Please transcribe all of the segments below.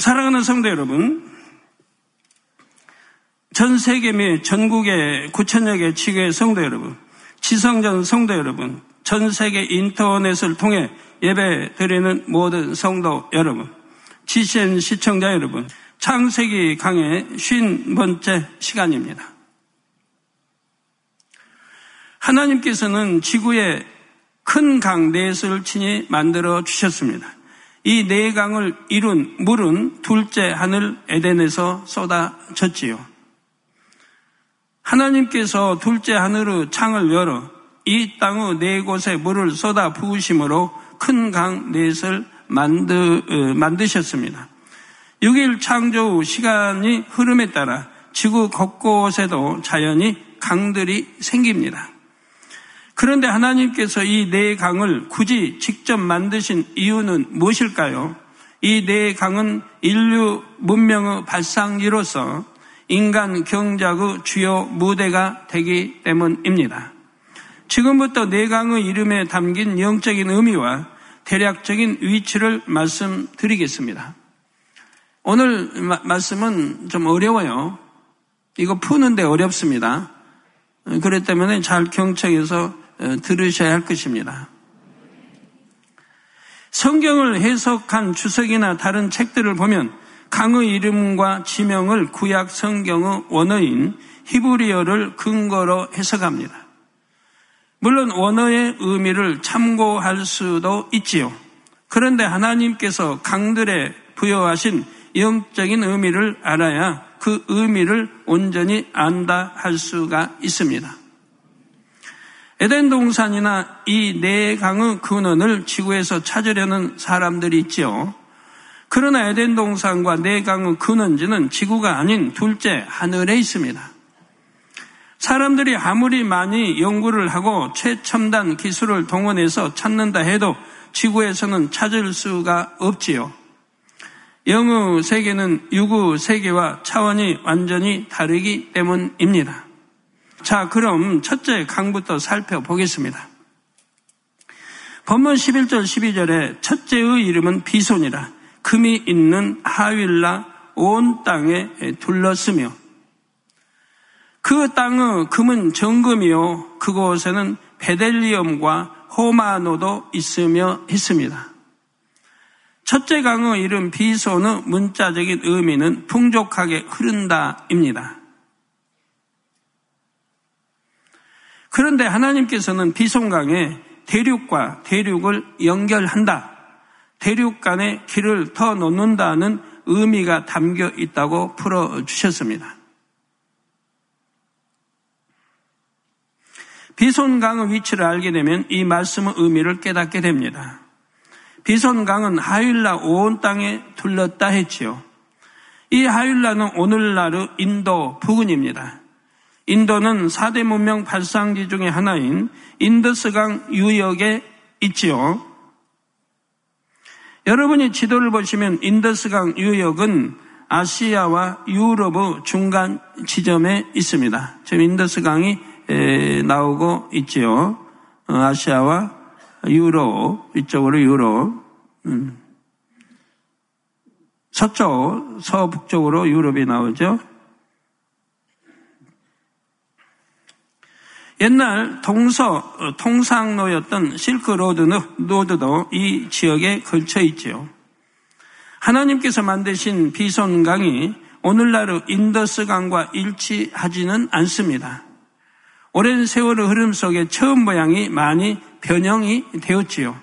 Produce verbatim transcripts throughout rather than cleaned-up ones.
사랑하는 성도 여러분, 전 세계 및 전국의 구천여 개 지교의 성도 여러분, 지성전 성도 여러분, 전 세계 인터넷을 통해 예배 드리는 모든 성도 여러분, 지씨엔 시청자 여러분, 창세기 강의 쉰 번째 시간입니다. 하나님께서는 지구에 큰 강 넷을 친히 만들어 주셨습니다. 이 네 강을 이룬 물은 둘째 하늘 에덴에서 쏟아졌지요. 하나님께서 둘째 하늘의 창을 열어 이 땅의 네 곳에 물을 쏟아 부으심으로 큰 강 넷을 만드, 만드셨습니다. 육 일 창조 후 시간이 흐름에 따라 지구 곳곳에도 자연히 강들이 생깁니다. 그런데 하나님께서 이 네 강을 굳이 직접 만드신 이유는 무엇일까요? 이 네 강은 인류 문명의 발상지로서 인간 경작의 주요 무대가 되기 때문입니다. 지금부터 네 강의 이름에 담긴 영적인 의미와 대략적인 위치를 말씀드리겠습니다. 오늘 마, 말씀은 좀 어려워요. 이거 푸는데 어렵습니다. 그렇기 때문에 잘 경청해서 들으셔야 할 것입니다. 성경을 해석한 주석이나 다른 책들을 보면 강의 이름과 지명을 구약 성경의 원어인 히브리어를 근거로 해석합니다. 물론 원어의 의미를 참고할 수도 있지요. 그런데 하나님께서 강들에 부여하신 영적인 의미를 알아야 그 의미를 온전히 안다 할 수가 있습니다. 에덴 동산이나 이 네 강의 근원을 지구에서 찾으려는 사람들이 있지요. 그러나 에덴 동산과 네 강의 근원지는 지구가 아닌 둘째 하늘에 있습니다. 사람들이 아무리 많이 연구를 하고 최첨단 기술을 동원해서 찾는다 해도 지구에서는 찾을 수가 없지요. 영의 세계는 육의 세계와 차원이 완전히 다르기 때문입니다. 자, 그럼 첫째 강부터 살펴보겠습니다. 본문 십일 절 십이 절에 첫째의 이름은 비손이라 금이 있는 하윌라 온 땅에 둘렀으며 그 땅의 금은 정금이요 그곳에는 베델리엄과 호마노도 있으며 했습니다. 첫째 강의 이름 비손의 문자적인 의미는 풍족하게 흐른다입니다. 그런데 하나님께서는 비손강에 대륙과 대륙을 연결한다, 대륙 간에 길을 터 놓는다는 의미가 담겨 있다고 풀어주셨습니다. 비손강의 위치를 알게 되면 이 말씀의 의미를 깨닫게 됩니다. 비손강은 하윌라 온 땅에 둘렀다 했지요. 이 하윌라는 오늘날의 인도 부근입니다. 인도는 사 대 문명 발상지 중에 하나인 인더스강 유역에 있지요. 여러분이 지도를 보시면 인더스강 유역은 아시아와 유럽의 중간 지점에 있습니다. 지금 인더스강이 나오고 있지요. 아시아와 유럽, 이쪽으로 유럽, 음. 서쪽, 서북쪽으로 유럽이 나오죠. 옛날 동서 통상로였던 실크로드도 이 지역에 걸쳐 있지요. 하나님께서 만드신 비손강이 오늘날의 인더스강과 일치하지는 않습니다. 오랜 세월의 흐름 속에 처음 모양이 많이 변형이 되었지요.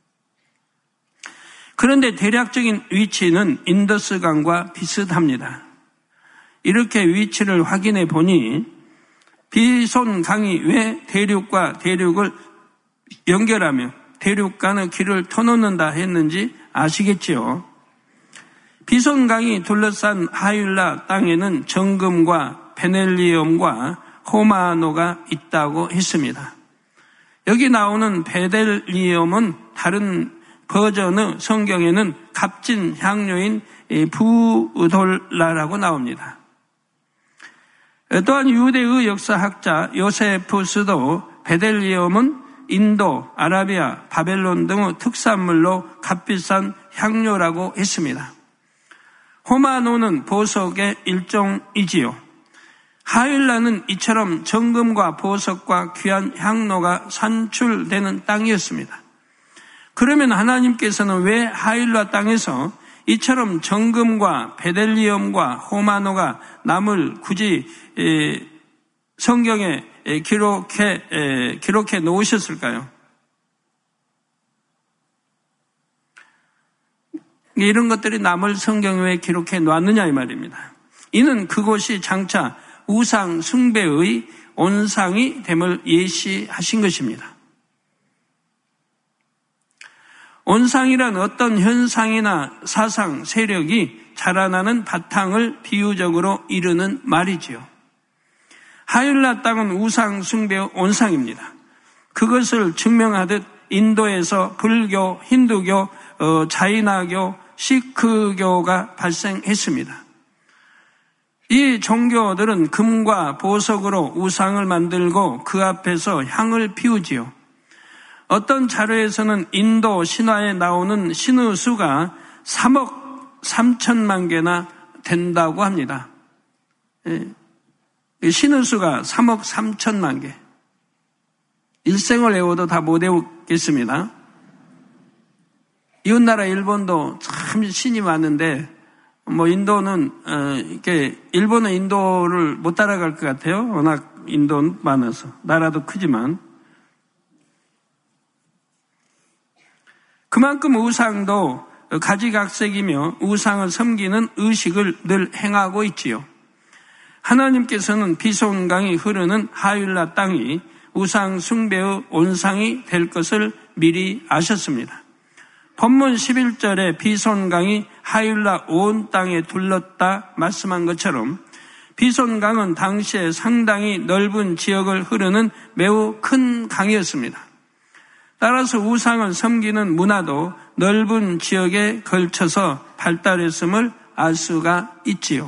그런데 대략적인 위치는 인더스강과 비슷합니다. 이렇게 위치를 확인해 보니 비손강이 왜 대륙과 대륙을 연결하며 대륙 간의 길을 터놓는다 했는지 아시겠지요? 비손강이 둘러싼 하윌라 땅에는 정금과 베넬리엄과 호마노가 있다고 했습니다. 여기 나오는 베델리엄은 다른 버전의 성경에는 값진 향료인 부돌라라고 나옵니다. 또한 유대의 역사학자 요세푸스도 베델리엄은 인도, 아라비아, 바벨론 등의 특산물로 값비싼 향료라고 했습니다. 호마노는 보석의 일종이지요. 하윌라는 이처럼 정금과 보석과 귀한 향로가 산출되는 땅이었습니다. 그러면 하나님께서는 왜 하윌라 땅에서 이처럼 정금과 베델리엄과 호마노가 남을 굳이 성경에 기록해, 기록해 놓으셨을까요? 이런 것들이 남을 성경에 왜 기록해 놨느냐 이 말입니다. 이는 그곳이 장차 우상 숭배의 온상이 됨을 예시하신 것입니다. 온상이란 어떤 현상이나 사상, 세력이 자라나는 바탕을 비유적으로 이르는 말이지요. 하윌라 땅은 우상 숭배의 온상입니다. 그것을 증명하듯 인도에서 불교, 힌두교, 어, 자이나교, 시크교가 발생했습니다. 이 종교들은 금과 보석으로 우상을 만들고 그 앞에서 향을 피우지요. 어떤 자료에서는 인도 신화에 나오는 신의 수가 삼억 삼천만 개나 된다고 합니다. 신의 수가 삼억 삼천만 개. 일생을 외워도 다 못 외우겠습니다. 이웃나라 일본도 참 신이 많은데, 뭐 인도는 어, 이렇게 일본은 인도를 못 따라갈 것 같아요. 워낙 인도는 많아서 나라도 크지만. 그만큼 우상도 가지각색이며 우상을 섬기는 의식을 늘 행하고 있지요. 하나님께서는 비손강이 흐르는 하윌라 땅이 우상 숭배의 온상이 될 것을 미리 아셨습니다. 본문 십일 절에 비손강이 하윌라 온 땅에 둘렀다 말씀한 것처럼 비손강은 당시에 상당히 넓은 지역을 흐르는 매우 큰 강이었습니다. 따라서 우상을 섬기는 문화도 넓은 지역에 걸쳐서 발달했음을 알 수가 있지요.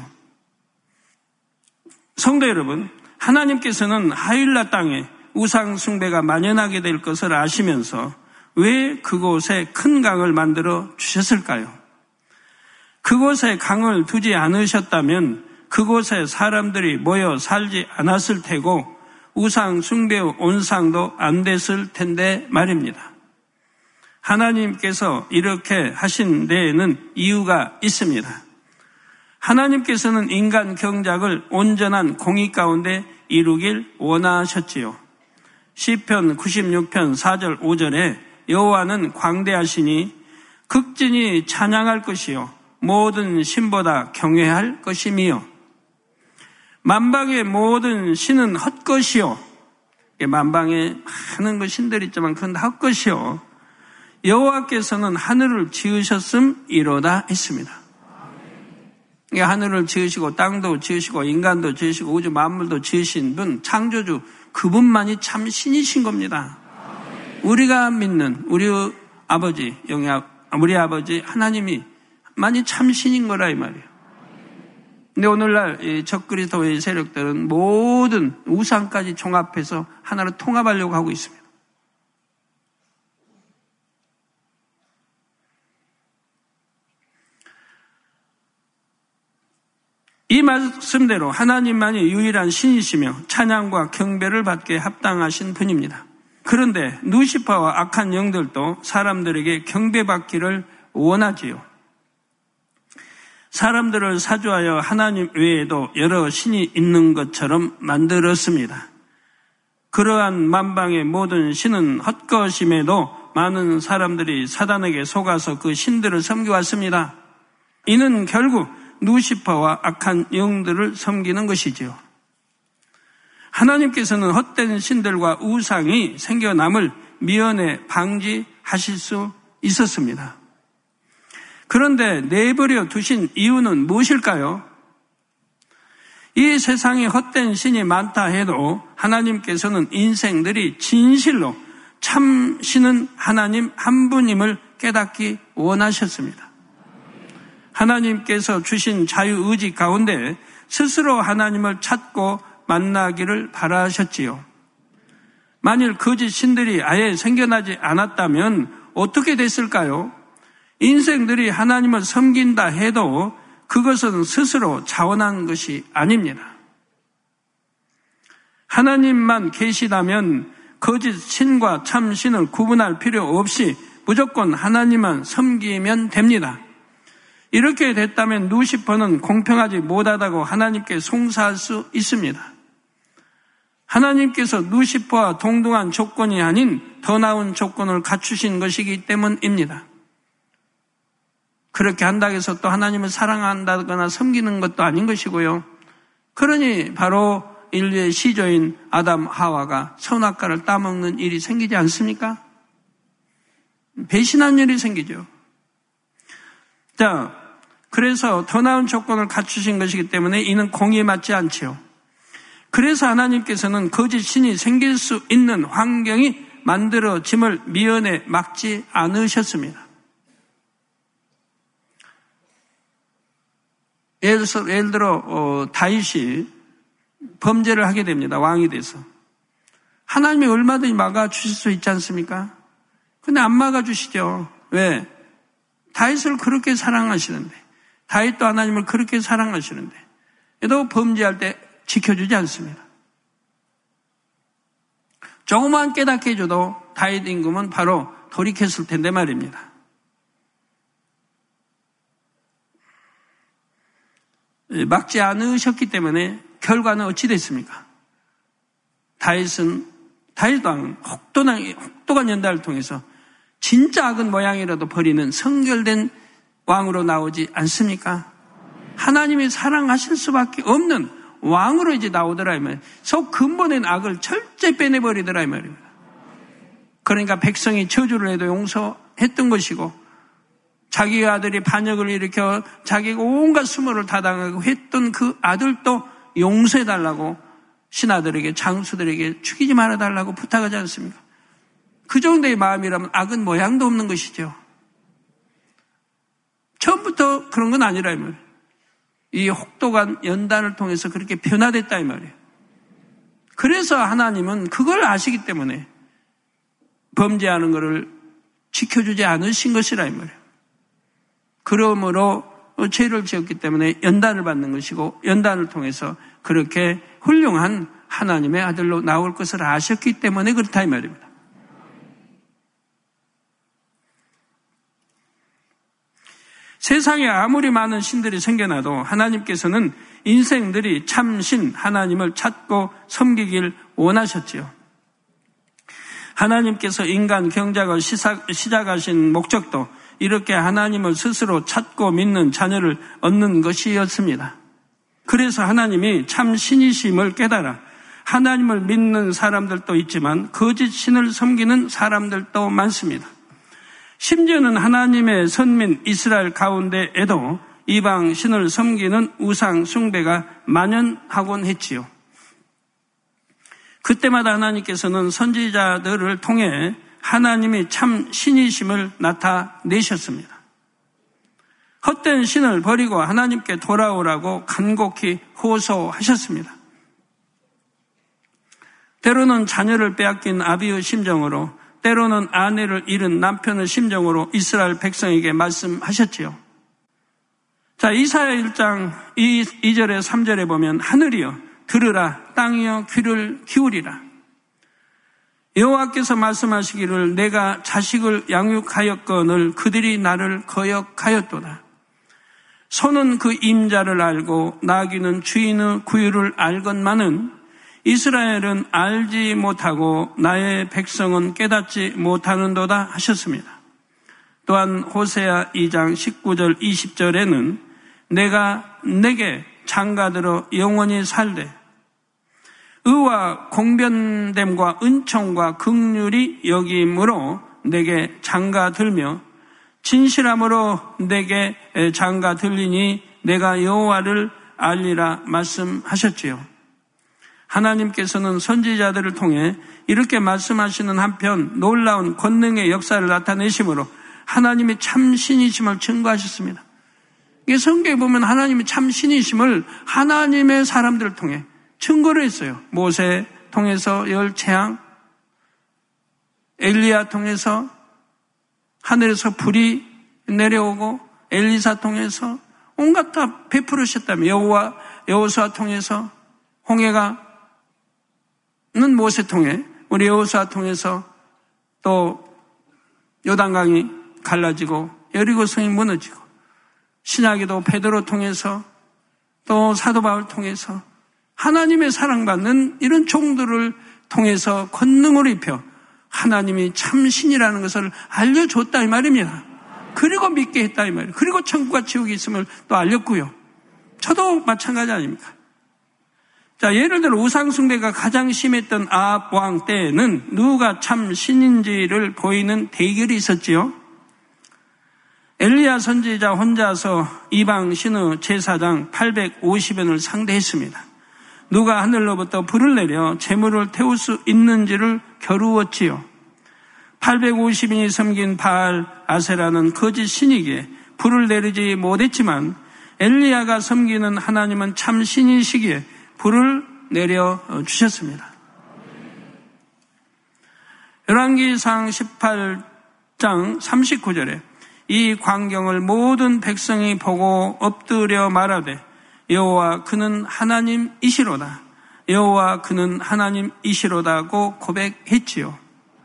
성도 여러분, 하나님께서는 하윌라 땅에 우상 숭배가 만연하게 될 것을 아시면서 왜 그곳에 큰 강을 만들어 주셨을까요? 그곳에 강을 두지 않으셨다면 그곳에 사람들이 모여 살지 않았을 테고 우상 숭배의 온상도 안 됐을 텐데 말입니다. 하나님께서 이렇게 하신 데에는 이유가 있습니다. 하나님께서는 인간 경작을 온전한 공의 가운데 이루길 원하셨지요. 시편 구십육 편 사 절 오 절에 여호와는 광대하시니 극진히 찬양할 것이요 모든 신보다 경외할 것이며 만방의 모든 신은 헛것이요. 만방에 많은 그 신들이 있지만 그건 헛것이요. 여호와께서는 하늘을 지으셨음 이로다 했습니다. 하늘을 지으시고 땅도 지으시고 인간도 지으시고 우주 만물도 지으신 분 창조주 그분만이 참 신이신 겁니다. 우리가 믿는 우리 아버지 영의 우리 아버지 하나님이 만이 참 신인 거라 이 말이에요. 근데 오늘날 이 적그리스도의 세력들은 모든 우상까지 종합해서 하나로 통합하려고 하고 있습니다. 이 말씀대로 하나님만이 유일한 신이시며 찬양과 경배를 받게 합당하신 분입니다. 그런데 누시파와 악한 영들도 사람들에게 경배받기를 원하지요. 사람들을 사주하여 하나님 외에도 여러 신이 있는 것처럼 만들었습니다. 그러한 만방의 모든 신은 헛것임에도 많은 사람들이 사단에게 속아서 그 신들을 섬겨왔습니다. 이는 결국 누시파와 악한 영들을 섬기는 것이지요. 하나님께서는 헛된 신들과 우상이 생겨남을 미연에 방지하실 수 있었습니다. 그런데 내버려 두신 이유는 무엇일까요? 이 세상에 헛된 신이 많다 해도 하나님께서는 인생들이 진실로 참 신은 하나님 한 분임을 깨닫기 원하셨습니다. 하나님께서 주신 자유의지 가운데 스스로 하나님을 찾고 만나기를 바라셨지요. 만일 거짓 신들이 아예 생겨나지 않았다면 어떻게 됐을까요? 인생들이 하나님을 섬긴다 해도 그것은 스스로 자원한 것이 아닙니다. 하나님만 계시다면 거짓 신과 참 신을 구분할 필요 없이 무조건 하나님만 섬기면 됩니다. 이렇게 됐다면 루시퍼는 공평하지 못하다고 하나님께 송사할 수 있습니다. 하나님께서 루시퍼와 동등한 조건이 아닌 더 나은 조건을 갖추신 것이기 때문입니다. 그렇게 한다고 해서 또 하나님을 사랑한다거나 섬기는 것도 아닌 것이고요. 그러니 바로 인류의 시조인 아담 하와가 선악과를 따먹는 일이 생기지 않습니까? 배신한 일이 생기죠. 자, 그래서 더 나은 조건을 갖추신 것이기 때문에 이는 공의에 맞지 않지요. 그래서 하나님께서는 거짓 신이 생길 수 있는 환경이 만들어짐을 미연에 막지 않으셨습니다. 예를 들어, 예를 들어 어, 다윗이 범죄를 하게 됩니다. 왕이 돼서. 하나님이 얼마든지 막아주실 수 있지 않습니까? 근데 안 막아주시죠. 왜? 다윗을 그렇게 사랑하시는데, 다윗도 하나님을 그렇게 사랑하시는데, 또 범죄할 때 지켜주지 않습니다. 조금만 깨닫게 해줘도 다윗 임금은 바로 돌이켰을 텐데 말입니다. 막지 않으셨기 때문에 결과는 어찌 됐습니까? 다윗은 다윗 왕은 혹독한, 혹독한 연단을 통해서 진짜 악은 모양이라도 버리는 성결된 왕으로 나오지 않습니까? 하나님이 사랑하실 수밖에 없는 왕으로 이제 나오더라 이 말이에요. 속 근본의 악을 철저히 빼내버리더라 이 말입니다. 그러니까 백성이 저주를 해도 용서했던 것이고, 자기 아들이 반역을 일으켜 자기가 온갖 수모를 다 당하고 했던 그 아들도 용서해달라고 신하들에게, 장수들에게 죽이지 말아달라고 부탁하지 않습니까? 그 정도의 마음이라면 악은 모양도 없는 것이죠. 처음부터 그런 건 아니라 이 말이에요. 이 혹독한 연단을 통해서 그렇게 변화됐다 이 말이에요. 그래서 하나님은 그걸 아시기 때문에 범죄하는 것을 지켜주지 않으신 것이라 이 말이에요. 그러므로 죄를 지었기 때문에 연단을 받는 것이고, 연단을 통해서 그렇게 훌륭한 하나님의 아들로 나올 것을 아셨기 때문에 그렇다 이 말입니다. 세상에 아무리 많은 신들이 생겨나도 하나님께서는 인생들이 참신 하나님을 찾고 섬기길 원하셨지요. 하나님께서 인간 경작을 시작하신 목적도 이렇게 하나님을 스스로 찾고 믿는 자녀를 얻는 것이었습니다. 그래서 하나님이 참 신이심을 깨달아 하나님을 믿는 사람들도 있지만 거짓 신을 섬기는 사람들도 많습니다. 심지어는 하나님의 선민 이스라엘 가운데에도 이방 신을 섬기는 우상 숭배가 만연하곤 했지요. 그때마다 하나님께서는 선지자들을 통해 하나님이 참 신이심을 나타내셨습니다. 헛된 신을 버리고 하나님께 돌아오라고 간곡히 호소하셨습니다. 때로는 자녀를 빼앗긴 아비의 심정으로, 때로는 아내를 잃은 남편의 심정으로 이스라엘 백성에게 말씀하셨지요. 자, 이사야 일 장 이 절에 삼 절에 보면 하늘이여 들으라, 땅이여 귀를 기울이라. 여호와께서 말씀하시기를 내가 자식을 양육하였거늘 그들이 나를 거역하였도다. 소는 그 임자를 알고 나귀는 주인의 구유를 알건만은 이스라엘은 알지 못하고 나의 백성은 깨닫지 못하는도다 하셨습니다. 또한 호세아 이 장 십구 절 이십 절에는 내가 내게 장가들어 영원히 살되 의와 공변됨과 은총과 긍휼이 여김으로 내게 장가들며 진실함으로 내게 장가들리니 내가 여호와를 알리라 말씀하셨지요. 하나님께서는 선지자들을 통해 이렇게 말씀하시는 한편 놀라운 권능의 역사를 나타내심으로 하나님이 참 신이심을 증거하셨습니다. 이게 성경에 보면 하나님이 참 신이심을 하나님의 사람들을 통해 증거를 했어요. 모세 통해서 열 재앙, 엘리야 통해서 하늘에서 불이 내려오고, 엘리사 통해서 온갖 다 베풀으셨다며. 여호와 여호수아 통해서 홍해가 는 모세 통해 우리 여호수아 통해서 또 요단강이 갈라지고 여리고 성이 무너지고 신약에도 베드로 통해서 또 사도 바울 통해서 하나님의 사랑받는 이런 종들을 통해서 권능을 입혀 하나님이 참신이라는 것을 알려줬다 이 말입니다. 그리고 믿게 했다 이 말이에요. 그리고 천국과 지옥이 있음을 또 알렸고요. 저도 마찬가지 아닙니까? 자, 예를 들어 우상숭배가 가장 심했던 아합 왕 때에는 누가 참 신인지를 보이는 대결이 있었지요. 엘리야 선지자 혼자서 이방 신의 제사장 팔백오십연을 상대했습니다. 누가 하늘로부터 불을 내려 재물을 태울 수 있는지를 겨루었지요. 팔백오십인이 섬긴 바알 아세라는 거짓 신이기에 불을 내리지 못했지만 엘리야가 섬기는 하나님은 참 신이시기에 불을 내려 주셨습니다. 열왕기상 십팔장 삼십구절에 이 광경을 모든 백성이 보고 엎드려 말하되 여호와 그는 하나님이시로다. 여호와 그는 하나님이시로다고 고백했지요.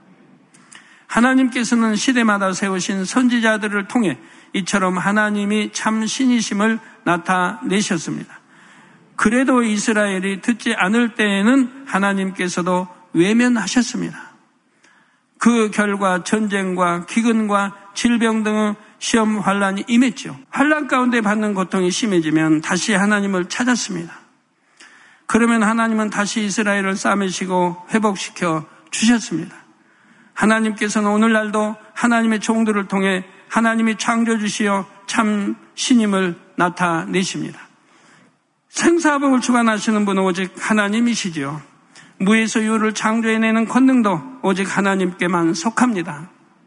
하나님께서는 시대마다 세우신 선지자들을 통해 이처럼 하나님이 참 신이심을 나타내셨습니다. 그래도 이스라엘이 듣지 않을 때에는 하나님께서도 외면하셨습니다. 그 결과 전쟁과 기근과 질병 등의 시험 환란이 임했죠. 환란 가운데 받는 고통이 심해지면 다시 하나님을 찾았습니다. 그러면 하나님은 다시 이스라엘을 싸매시고 회복시켜 주셨습니다. 하나님께서는 오늘날도 하나님의 종들을 통해 하나님이 창조주시어 참 신임을 나타내십니다. 생사복을 주관하시는 분은 오직 하나님이시지요. 무에서 유를 창조해내는 권능도 오직 하나님께만 속합니다.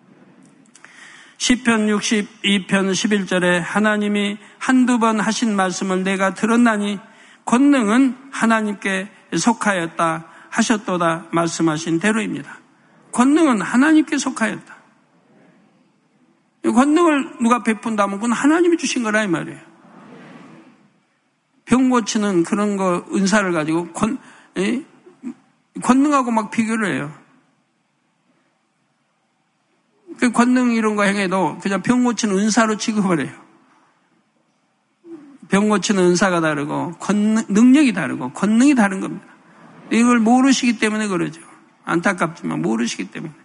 시편 육십이편 십일절에 하나님이 한두 번 하신 말씀을 내가 들었나니 권능은 하나님께 속하였다 하셨도다 말씀하신 대로입니다. 권능은 하나님께 속하였다. 권능을 누가 베푼다면 그건 하나님이 주신 거라 이 말이에요. 병 고치는 그런 거 은사를 가지고 권, 에? 권능하고 막 비교를 해요. 그 권능 이런 거 행해도 그냥 병 고치는 은사로 취급을 해요. 병 고치는 은사가 다르고 권능, 능력이 다르고 권능이 다른 겁니다. 이걸 모르시기 때문에 그러죠. 안타깝지만 모르시기 때문에.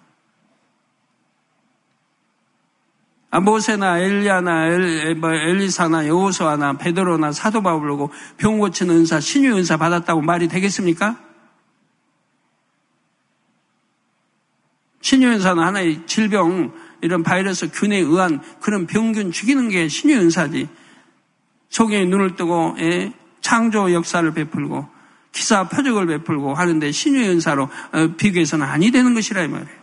아, 모세나 엘리야나 엘, 뭐 엘리사나 여호수아나 베드로나 사도 바울이고 병 고치는 은사, 신유의 은사 받았다고 말이 되겠습니까? 신유의 은사는 하나의 질병, 이런 바이러스 균에 의한 그런 병균 죽이는 게 신유의 은사지. 속에 눈을 뜨고 예, 창조 역사를 베풀고 기사 표적을 베풀고 하는데 신유의 은사로 어, 비교해서는 아니 되는 것이라 이 말이에요.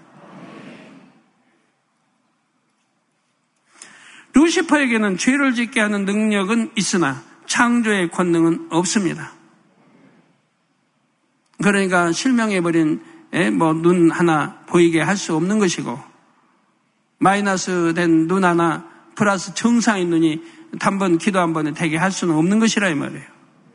루시퍼에게는 죄를 짓게 하는 능력은 있으나 창조의 권능은 없습니다. 그러니까 실명해버린 뭐 눈 하나 보이게 할 수 없는 것이고 마이너스 된 눈 하나 플러스 정상인 눈이 단번 기도 한 번에 되게 할 수는 없는 것이라 이 말이에요.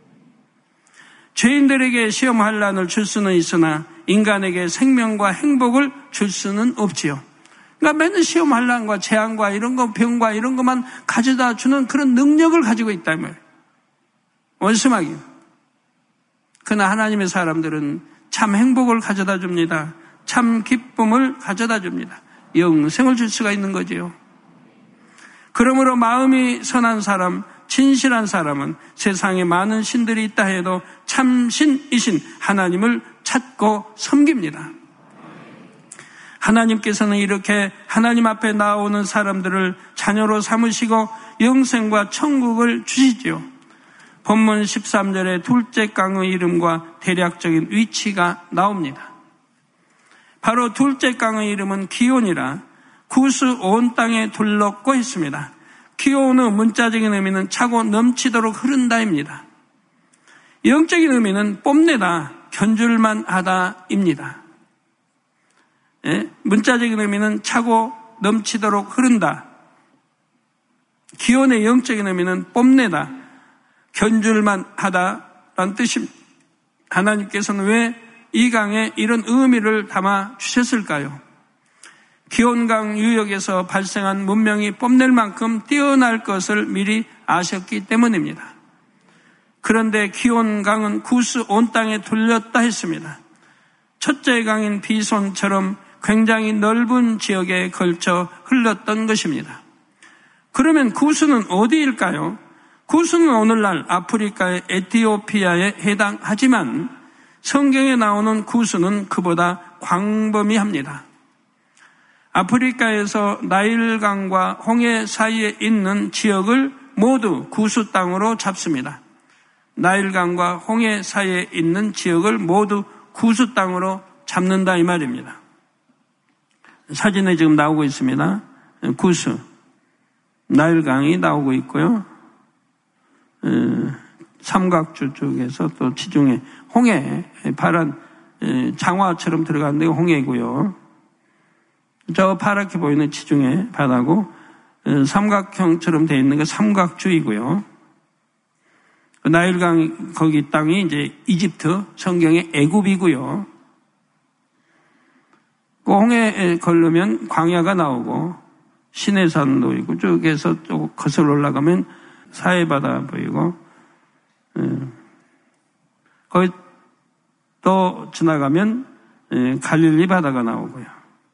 죄인들에게 시험 환란을 줄 수는 있으나 인간에게 생명과 행복을 줄 수는 없지요. 그러니까 맨날 시험 환란과 재앙과 이런 거 병과 이런 것만 가져다 주는 그런 능력을 가지고 있다 이 말이에요. 원수마귀. 그러나 하나님의 사람들은 참 행복을 가져다 줍니다. 참 기쁨을 가져다 줍니다. 영생을 줄 수가 있는 거지요. 그러므로 마음이 선한 사람, 진실한 사람은 세상에 많은 신들이 있다 해도 참신이신 하나님을 찾고 섬깁니다. 하나님께서는 이렇게 하나님 앞에 나오는 사람들을 자녀로 삼으시고 영생과 천국을 주시지요. 본문 십삼절에 둘째 강의 이름과 대략적인 위치가 나옵니다. 바로 둘째 강의 이름은 기온이라 구스 온 땅에 둘렀고 했습니다. 기온의 문자적인 의미는 차고 넘치도록 흐른다입니다. 영적인 의미는 뽐내다, 견줄만 하다입니다. 예? 문자적인 의미는 차고 넘치도록 흐른다. 기원의 영적인 의미는 뽐내다, 견줄만 하다라는 뜻입니다. 하나님께서는 왜 이 강에 이런 의미를 담아 주셨을까요? 기원강 유역에서 발생한 문명이 뽐낼 만큼 뛰어날 것을 미리 아셨기 때문입니다. 그런데 기원강은 구스 온 땅에 돌렸다 했습니다. 첫째 강인 비손처럼 굉장히 넓은 지역에 걸쳐 흘렀던 것입니다. 그러면 구스는 어디일까요? 구스는 오늘날 아프리카의 에티오피아에 해당하지만 성경에 나오는 구스는 그보다 광범위합니다. 아프리카에서 나일강과 홍해 사이에 있는 지역을 모두 구스 땅으로 잡습니다. 나일강과 홍해 사이에 있는 지역을 모두 구스 땅으로 잡는다 이 말입니다. 사진에 지금 나오고 있습니다. 구스, 나일강이 나오고 있고요. 삼각주 쪽에서 또 지중해, 홍해, 파란 장화처럼 들어가는데 홍해고요. 저 파랗게 보이는 지중해 바다고 삼각형처럼 되어 있는 게 삼각주이고요. 나일강 거기 땅이 이제 이집트, 성경의 애굽이고요. 그 홍해에 걸르면 광야가 나오고 시내산도 있고 쭉에서 쭉 거슬러 올라가면 사해바다 보이고 거기 또 지나가면 갈릴리 바다가 나오고요.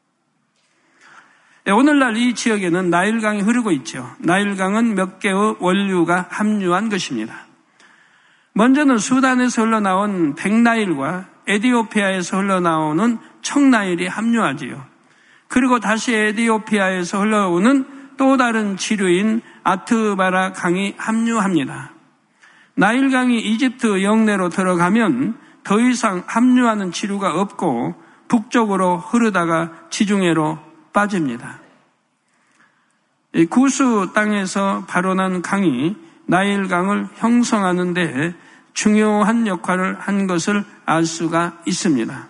오늘날 이 지역에는 나일강이 흐르고 있죠. 나일강은 몇 개의 원류가 함유한 것입니다. 먼저는 수단에서 흘러나온 백나일과 에티오피아에서 흘러나오는 청나일이 함유하지요. 그리고 다시 에티오피아에서 흘러오는 또 다른 지류인 아트바라 강이 함유합니다. 나일강이 이집트 영내로 들어가면 더 이상 함유하는 지류가 없고 북쪽으로 흐르다가 지중해로 빠집니다. 구스 땅에서 발원한 강이 나일강을 형성하는 데 중요한 역할을 한 것을 알 수가 있습니다.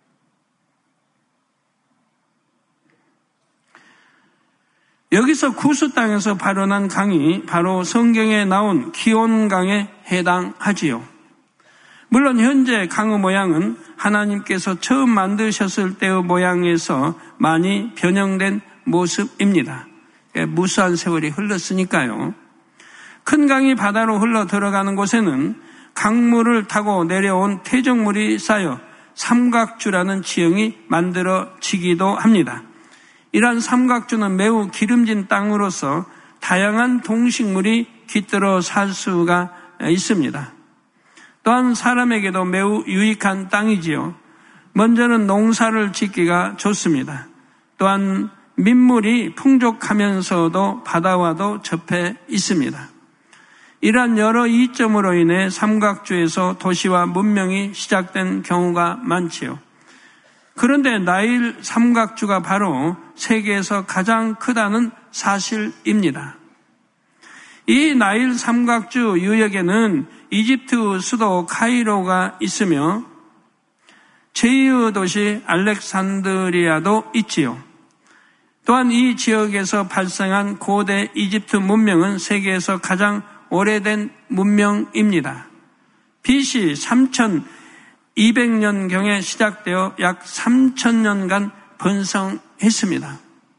여기서 구스 땅에서 발원한 강이 바로 성경에 나온 기온강에 해당하지요. 물론 현재 강의 모양은 하나님께서 처음 만드셨을 때의 모양에서 많이 변형된 모습입니다. 무수한 세월이 흘렀으니까요. 큰 강이 바다로 흘러 들어가는 곳에는 강물을 타고 내려온 퇴적물이 쌓여 삼각주라는 지형이 만들어지기도 합니다. 이러한 삼각주는 매우 기름진 땅으로서 다양한 동식물이 깃들어 살 수가 있습니다. 또한 사람에게도 매우 유익한 땅이지요. 먼저는 농사를 짓기가 좋습니다. 또한 민물이 풍족하면서도 바다와도 접해 있습니다. 이러한 여러 이점으로 인해 삼각주에서 도시와 문명이 시작된 경우가 많지요. 그런데 나일 삼각주가 바로 세계에서 가장 크다는 사실입니다. 이 나일 삼각주 유역에는 이집트 수도 카이로가 있으며 제이의 도시 알렉산드리아도 있지요. 또한 이 지역에서 발생한 고대 이집트 문명은 세계에서 가장 오래된 문명입니다. 비씨 삼천이백 년경에 시작되어 약 삼천 년간 번성했습니다.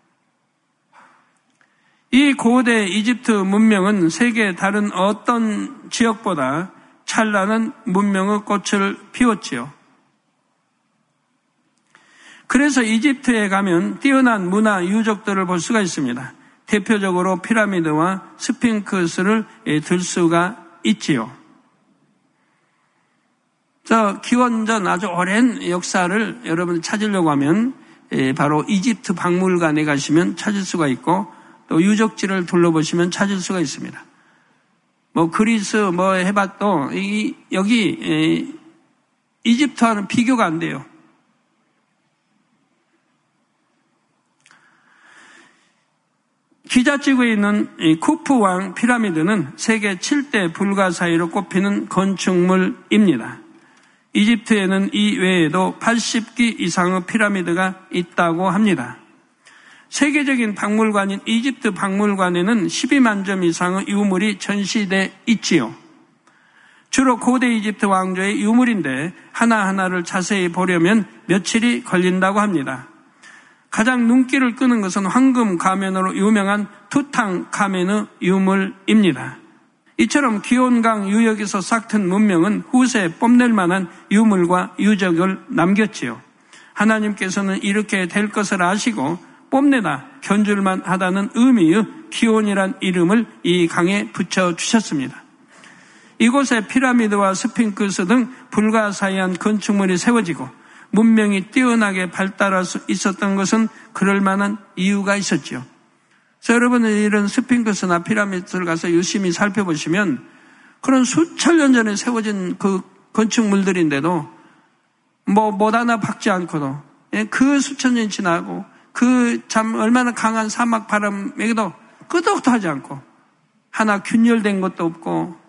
이 고대 이집트 문명은 세계 다른 어떤 지역보다 찬란한 문명의 꽃을 피웠지요. 그래서 이집트에 가면 뛰어난 문화 유적들을 볼 수가 있습니다. 대표적으로 피라미드와 스핑크스를 들 수가 있지요. 저 기원전 아주 오랜 역사를 여러분 찾으려고 하면 바로 이집트 박물관에 가시면 찾을 수가 있고 또 유적지를 둘러보시면 찾을 수가 있습니다. 뭐 그리스 뭐 해봐도 이, 여기 이집트와는 비교가 안 돼요. 기자지구에 있는 쿠프 왕 피라미드는 세계 칠 대 불가사의로 꼽히는 건축물입니다. 이집트에는 이 외에도 팔십 기 이상의 피라미드가 있다고 합니다. 세계적인 박물관인 이집트 박물관에는 십이만 점 이상의 유물이 전시돼 있지요. 주로 고대 이집트 왕조의 유물인데 하나하나를 자세히 보려면 며칠이 걸린다고 합니다. 가장 눈길을 끄는 것은 황금 가면으로 유명한 투탕카멘의 유물입니다. 이처럼 기온강 유역에서 싹튼 문명은 후세에 뽐낼 만한 유물과 유적을 남겼지요. 하나님께서는 이렇게 될 것을 아시고 뽐내다 견줄만 하다는 의미의 기온이란 이름을 이 강에 붙여주셨습니다. 이곳에 피라미드와 스핑크스 등 불가사의한 건축물이 세워지고 문명이 뛰어나게 발달할 수 있었던 것은 그럴 만한 이유가 있었지요. 그래서 여러분은 이런 스핑크스나 피라미드를 가서 유심히 살펴보시면 그런 수천 년 전에 세워진 그 건축물들인데도 뭐 못 하나 박지 않고도 그 수천 년이 지나고 그 참 얼마나 강한 사막 바람에도 끄덕도 하지 않고 하나 균열된 것도 없고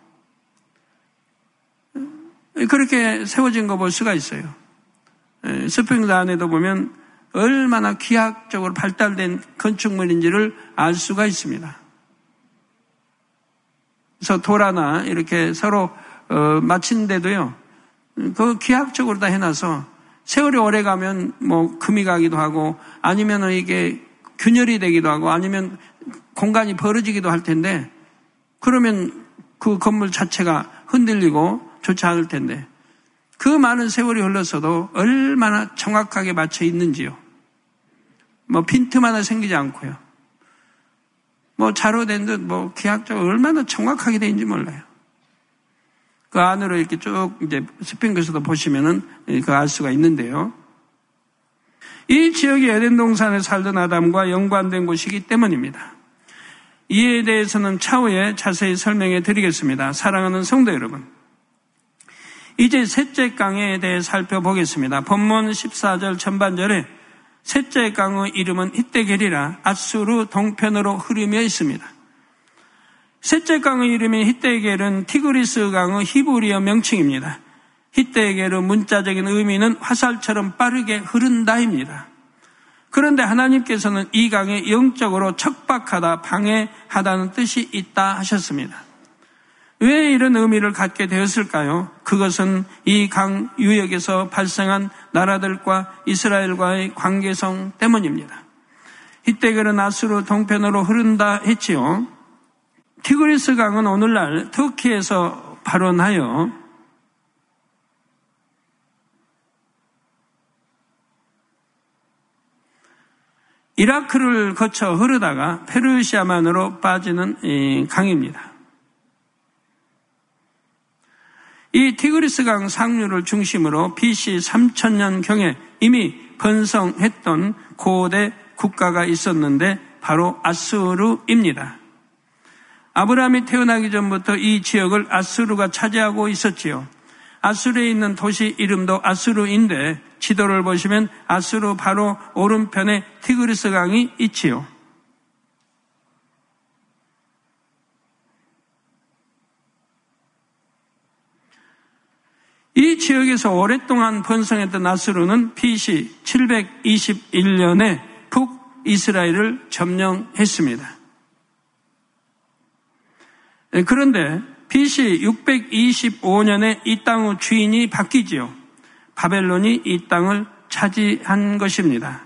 그렇게 세워진 거 볼 수가 있어요. 스핑크스 안에도 보면 얼마나 기하학적으로 발달된 건축물인지를 알 수가 있습니다. 그래서 도라나 이렇게 서로 어, 맞힌데도요, 그 기하학적으로 다 해놔서 세월이 오래 가면 뭐 금이 가기도 하고 아니면 이게 균열이 되기도 하고 아니면 공간이 벌어지기도 할 텐데 그러면 그 건물 자체가 흔들리고 좋지 않을 텐데 그 많은 세월이 흘렀어도 얼마나 정확하게 맞춰 있는지요. 뭐 빈틈 하나 생기지 않고요. 뭐 자로 된 듯 뭐 기하학적으로 얼마나 정확하게 되는지 몰라요. 그 안으로 이렇게 쭉 이제 스핑크스도 보시면은 그 알 수가 있는데요. 이 지역이 에덴 동산에 살던 아담과 연관된 곳이기 때문입니다. 이에 대해서는 차후에 자세히 설명해 드리겠습니다. 사랑하는 성도 여러분. 이제 셋째 강에 대해 살펴보겠습니다. 본문 십사 절 전반절에 셋째 강의 이름은 히데겔이라 아수르 동편으로 흐르며 있습니다. 셋째 강의 이름인 히데겔은 티그리스 강의 히브리어 명칭입니다. 히데겔의 문자적인 의미는 화살처럼 빠르게 흐른다입니다. 그런데 하나님께서는 이 강에 영적으로 척박하다, 방해하다는 뜻이 있다 하셨습니다. 왜 이런 의미를 갖게 되었을까요? 그것은 이 강 유역에서 발생한 나라들과 이스라엘과의 관계성 때문입니다. 히데겔은 아수르 동편으로 흐른다 했지요. 티그리스 강은 오늘날 터키에서 발원하여 이라크를 거쳐 흐르다가 페르시아만으로 빠지는 이 강입니다. 이 티그리스 강 상류를 중심으로 비씨 삼천 년경에 이미 번성했던 고대 국가가 있었는데 바로 아수르입니다. 아브라함이 태어나기 전부터 이 지역을 아수르가 차지하고 있었지요. 아수르에 있는 도시 이름도 아수르인데 지도를 보시면 아수르 바로 오른편에 티그리스 강이 있지요. 이 지역에서 오랫동안 번성했던 아수르는 비씨 칠백이십일 년에 북이스라엘을 점령했습니다. 그런데 비씨 육백이십오 년에 이 땅의 주인이 바뀌지요. 바벨론이 이 땅을 차지한 것입니다.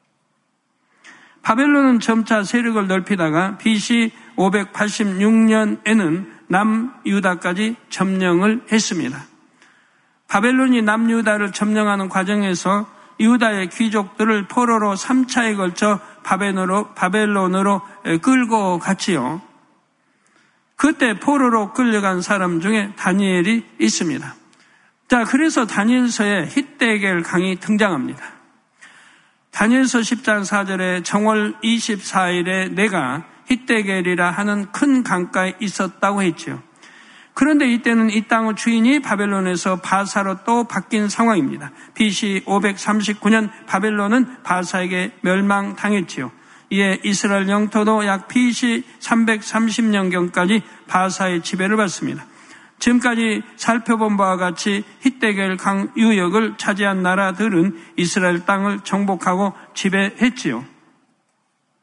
바벨론은 점차 세력을 넓히다가 비씨 오백팔십육 년에는 남유다까지 점령을 했습니다. 바벨론이 남유다를 점령하는 과정에서 유다의 귀족들을 포로로 삼 차에 걸쳐 바벨론으로, 바벨론으로 끌고 갔지요. 그때 포로로 끌려간 사람 중에 다니엘이 있습니다. 자, 그래서 다니엘서에 히데겔 강이 등장합니다. 다니엘서 십 장 사 절에 정월 이십사 일에 내가 히데겔이라 하는 큰 강가에 있었다고 했지요. 그런데 이때는 이 땅의 주인이 바벨론에서 바사로 또 바뀐 상황입니다. 비씨 오백삼십구 년 바벨론은 바사에게 멸망당했지요. 이에 이스라엘 영토도 약 비씨 삼백삼십 년경까지 바사의 지배를 받습니다. 지금까지 살펴본 바와 같이 히데겔 강 유역을 차지한 나라들은 이스라엘 땅을 정복하고 지배했지요.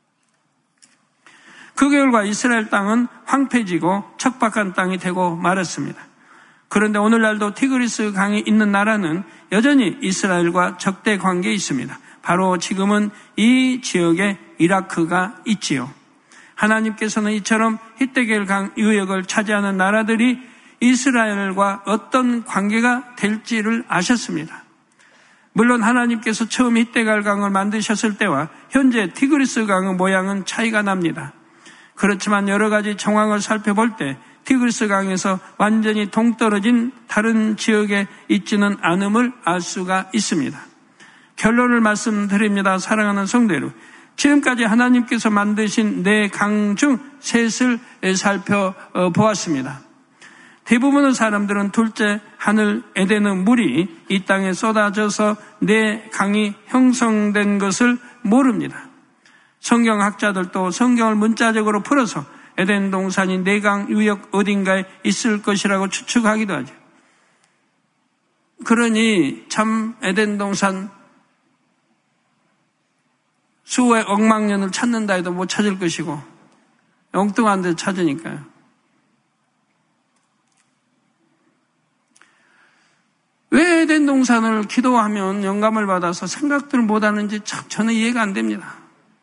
그 결과 이스라엘 땅은 황폐지고 척박한 땅이 되고 말았습니다. 그런데 오늘날도 티그리스 강이 있는 나라는 여전히 이스라엘과 적대 관계에 있습니다. 바로 지금은 이 지역에 이라크가 있지요. 하나님께서는 이처럼 히데겔 강 유역을 차지하는 나라들이 이스라엘과 어떤 관계가 될지를 아셨습니다. 물론 하나님께서 처음 히데겔 강을 만드셨을 때와 현재 티그리스 강의 모양은 차이가 납니다. 그렇지만 여러 가지 정황을 살펴볼 때 티그리스 강에서 완전히 동떨어진 다른 지역에 있지는 않음을 알 수가 있습니다. 결론을 말씀드립니다. 사랑하는 성도 여러분, 지금까지 하나님께서 만드신 네 강 중 셋을 살펴보았습니다. 대부분의 사람들은 둘째 하늘 에덴의 물이 이 땅에 쏟아져서 네 강이 형성된 것을 모릅니다. 성경학자들도 성경을 문자적으로 풀어서 에덴 동산이 내강 유역 어딘가에 있을 것이라고 추측하기도 하죠. 그러니 참 에덴 동산 수백 억만 년을 찾는다 해도 못 찾을 것이고 엉뚱한 데 찾으니까요. 왜 에덴 동산을 기도하면 영감을 받아서 생각들을 못하는지 참 저는 이해가 안 됩니다.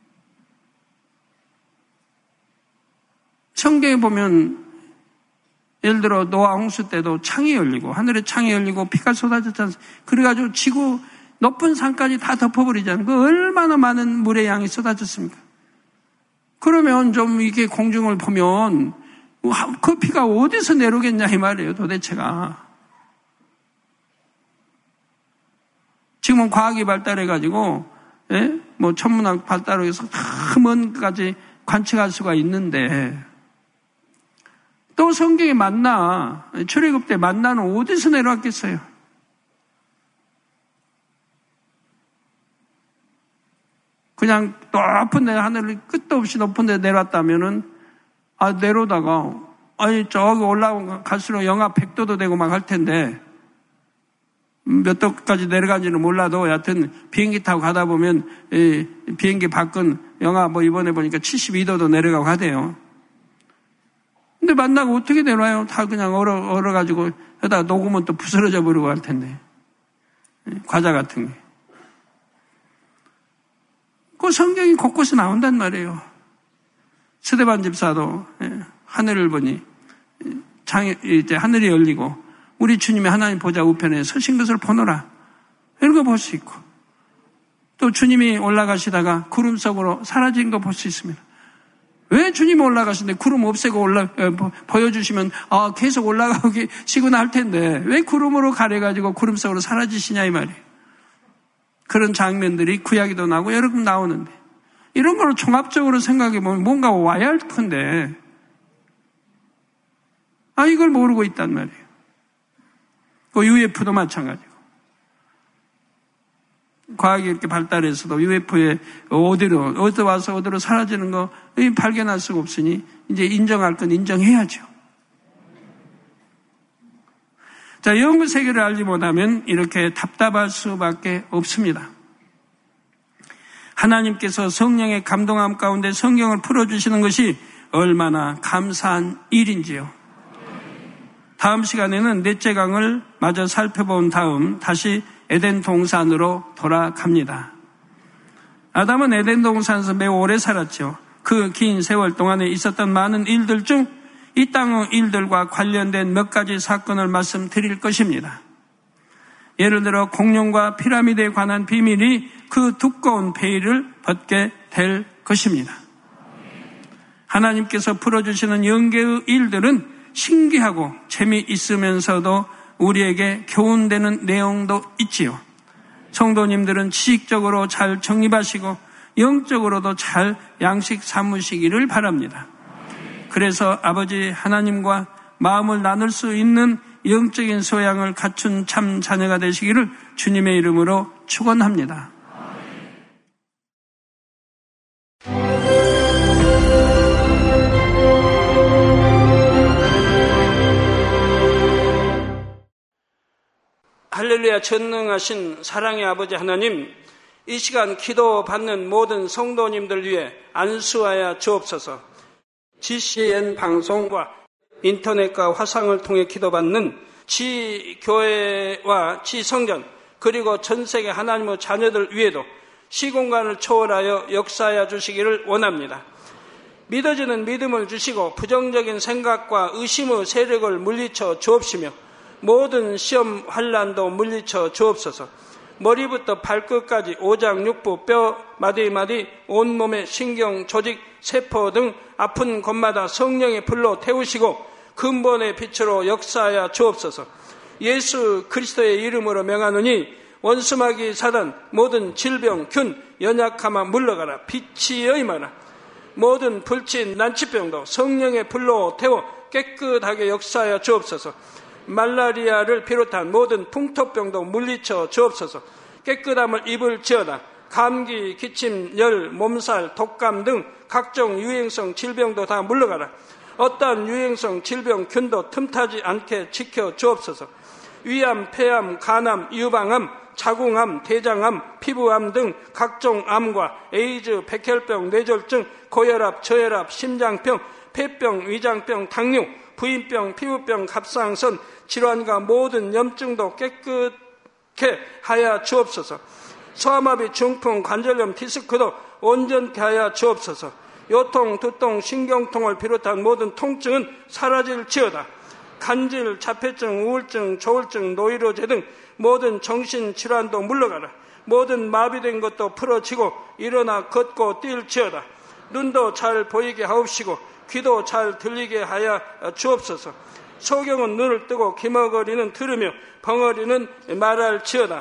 성경에 보면 예를 들어 노아 홍수 때도 창이 열리고 하늘에 창이 열리고 피가 쏟아졌지 않습니까? 그래가지고 지구 높은 산까지 다 덮어버리잖아요. 그 얼마나 많은 물의 양이 쏟아졌습니까? 그러면 좀 이게 공중을 보면 그 피가 어디서 내려오겠냐 이 말이에요. 도대체가. 지금은 과학이 발달해가지고 예? 뭐 천문학 발달해서 다 먼까지 관측할 수가 있는데 또 성경에 만나, 출애굽 때 만나는 어디서 내려왔겠어요? 그냥 높은 데 하늘을 끝도 없이 높은 데 내려왔다면은 아 내려오다가 아니 저기 올라오면 갈수록 영하 백 도도 되고 막 할 텐데 몇 도까지 내려간지는 몰라도 여하튼 비행기 타고 가다 보면 비행기 밖은 영하 뭐 이번에 보니까 칠십이 도도 내려가고 하대요. 근데 만나고 어떻게 내려와요? 다 그냥 얼어, 얼어가지고, 여기다 녹으면 또 부스러져 버리고 할 텐데. 과자 같은 게. 그 성경이 곳곳에 나온단 말이에요. 스데반 집사도, 하늘을 보니, 창이, 이제 하늘이 열리고, 우리 주님이 하나님 보좌 우편에 서신 것을 보노라. 이런 거 볼 수 있고. 또 주님이 올라가시다가 구름 속으로 사라진 거 볼 수 있습니다. 왜 주님이 올라가시는데 구름 없애고 올라 보여주시면 아 계속 올라가기 시구나 할 텐데 왜 구름으로 가려가지고 구름 속으로 사라지시냐 이 말이에요. 그런 장면들이 구약에도 나오고 여러 번 나오는데 이런 걸 종합적으로 생각해 보면 뭔가 와야 할 텐데 아 이걸 모르고 있단 말이에요. 그 유에프도 마찬가지고 과학이 이렇게 발달해서도 유에프에 어디로, 어디 와서 어디로 사라지는 거 발견할 수가 없으니 이제 인정할 건 인정해야죠. 자, 영구 세계를 알지 못하면 이렇게 답답할 수밖에 없습니다. 하나님께서 성령의 감동함 가운데 성경을 풀어주시는 것이 얼마나 감사한 일인지요. 다음 시간에는 넷째 강을 마저 살펴본 다음 다시 에덴 동산으로 돌아갑니다. 아담은 에덴 동산에서 매우 오래 살았죠. 그 긴 세월 동안에 있었던 많은 일들 중 이 땅의 일들과 관련된 몇 가지 사건을 말씀드릴 것입니다. 예를 들어 공룡과 피라미드에 관한 비밀이 그 두꺼운 베일을 벗게 될 것입니다. 하나님께서 풀어주시는 영계의 일들은 신기하고 재미있으면서도 우리에게 교훈되는 내용도 있지요. 성도님들은 지식적으로 잘 정립하시고 영적으로도 잘 양식 삼으시기를 바랍니다. 그래서 아버지 하나님과 마음을 나눌 수 있는 영적인 소양을 갖춘 참 자녀가 되시기를 주님의 이름으로 축원합니다. 할렐루야. 전능하신 사랑의 아버지 하나님, 이 시간 기도 받는 모든 성도님들 위해 안수하여 주옵소서. 지씨엔 방송과 인터넷과 화상을 통해 기도받는 지교회와 지성전 그리고 전세계 하나님의 자녀들 위에도 시공간을 초월하여 역사하여 주시기를 원합니다. 믿어지는 믿음을 주시고 부정적인 생각과 의심의 세력을 물리쳐 주옵시며 모든 시험 환난도 물리쳐 주옵소서. 머리부터 발끝까지 오장육부, 뼈, 마디마디, 온몸의 신경, 조직, 세포 등 아픈 곳마다 성령의 불로 태우시고 근본의 빛으로 역사하여 주옵소서. 예수 그리스도의 이름으로 명하노니 원수마귀 사단 모든 질병, 균, 연약함아 물러가라. 빛이 여임하라. 모든 불친, 난치병도 성령의 불로 태워 깨끗하게 역사하여 주옵소서. 말라리아를 비롯한 모든 풍토병도 물리쳐 주옵소서. 깨끗함을 입을지어다. 감기, 기침, 열, 몸살, 독감 등 각종 유행성 질병도 다 물러가라. 어떠한 유행성 질병, 균도 틈타지 않게 지켜 주옵소서. 위암, 폐암, 간암, 유방암, 자궁암, 대장암, 피부암 등 각종 암과 에이즈, 백혈병, 뇌졸중, 고혈압, 저혈압, 심장병, 폐병, 위장병, 당뇨, 부인병, 피부병, 갑상선, 질환과 모든 염증도 깨끗게 하여 주옵소서. 소아마비, 중풍, 관절염, 디스크도 온전케 하여 주옵소서. 요통, 두통, 신경통을 비롯한 모든 통증은 사라질지어다. 간질, 자폐증, 우울증, 조울증, 노이로제 등 모든 정신질환도 물러가라. 모든 마비된 것도 풀어지고 일어나 걷고 뛸지어다. 눈도 잘 보이게 하옵시고 귀도 잘 들리게 하여 주옵소서. 소경은 눈을 뜨고 기머거리는 들으며 벙어리는 말할지어다.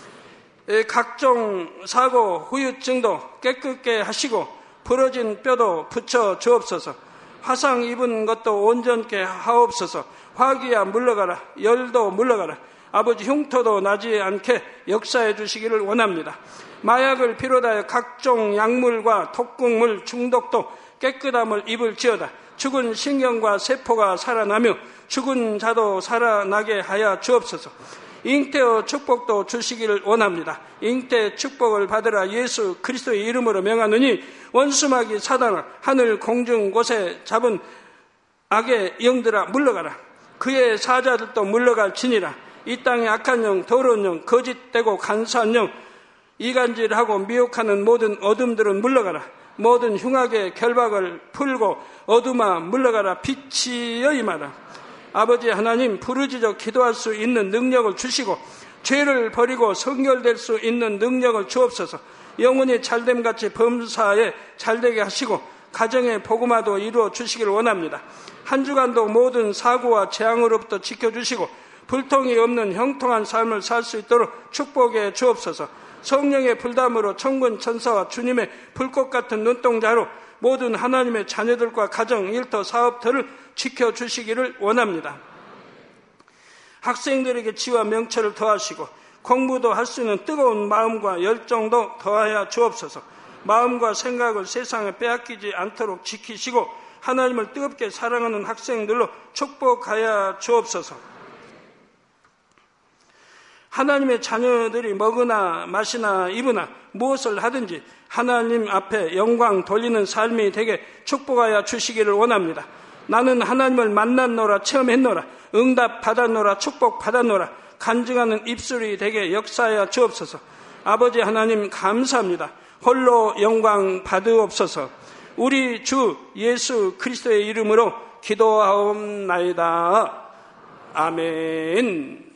각종 사고, 후유증도 깨끗게 하시고 부러진 뼈도 붙여 주옵소서. 화상 입은 것도 온전케 하옵소서. 화기야 물러가라. 열도 물러가라. 아버지 흉터도 나지 않게 역사해 주시기를 원합니다. 마약을 비롯하여 각종 약물과 독극물 중독도 깨끗함을 입을지어다. 죽은 신경과 세포가 살아나며 죽은 자도 살아나게 하여 주옵소서. 잉태의 축복도 주시기를 원합니다. 잉태 축복을 받으라. 예수 그리스도의 이름으로 명하노니 원수마귀 사단아 하늘 공중 곳에 잡은 악의 영들아 물러가라. 그의 사자들도 물러갈지니라. 이 땅의 악한 영, 더러운 영, 거짓되고 간사한 영, 이간질하고 미혹하는 모든 어둠들은 물러가라. 모든 흉악의 결박을 풀고 어둠아 물러가라. 빛이 여임하라. 아버지 하나님, 부르짖어 기도할 수 있는 능력을 주시고 죄를 버리고 성결될 수 있는 능력을 주옵소서. 영혼이 잘됨같이 범사에 잘되게 하시고 가정의 복음화도 이루어 주시길 원합니다. 한 주간도 모든 사고와 재앙으로부터 지켜주시고 불통이 없는 형통한 삶을 살 수 있도록 축복해 주옵소서. 성령의 불담으로 천군 천사와 주님의 불꽃 같은 눈동자로 모든 하나님의 자녀들과 가정, 일터, 사업터를 지켜주시기를 원합니다. 학생들에게 지와 명철을 더하시고 공부도 할 수 있는 뜨거운 마음과 열정도 더하여 주옵소서. 마음과 생각을 세상에 빼앗기지 않도록 지키시고 하나님을 뜨겁게 사랑하는 학생들로 축복하여 주옵소서. 하나님의 자녀들이 먹으나 마시나 입으나 무엇을 하든지 하나님 앞에 영광 돌리는 삶이 되게 축복하여 주시기를 원합니다. 나는 하나님을 만났노라, 체험했노라, 응답 받았노라, 축복 받았노라, 간증하는 입술이 되게 역사하여 주옵소서. 아버지 하나님 감사합니다. 홀로 영광 받으옵소서. 우리 주 예수 그리스도의 이름으로 기도하옵나이다. 아멘.